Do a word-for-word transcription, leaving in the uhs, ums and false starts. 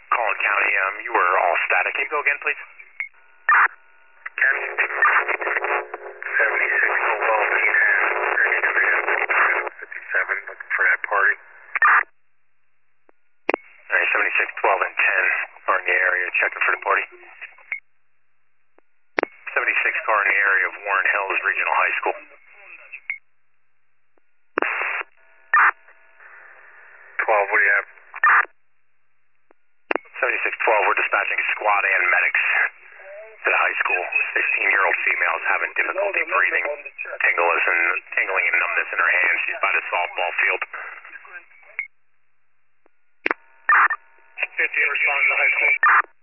Collin County, um, you were all static. Can you go again, please? County seventy-six twelve fifty-seven, looking for that party. Alright, seventy-six twelve and ten are in the area, checking for the party. seventy-six car in the area of Warren Hills Regional High School. twelve, what do you have? seventy-six twelve, we're dispatching squad and medics to the high school. sixteen-year-old female is having difficulty breathing, tingles and, tingling and numbness in her hands. She's by the softball field. fifty, respond to the high school.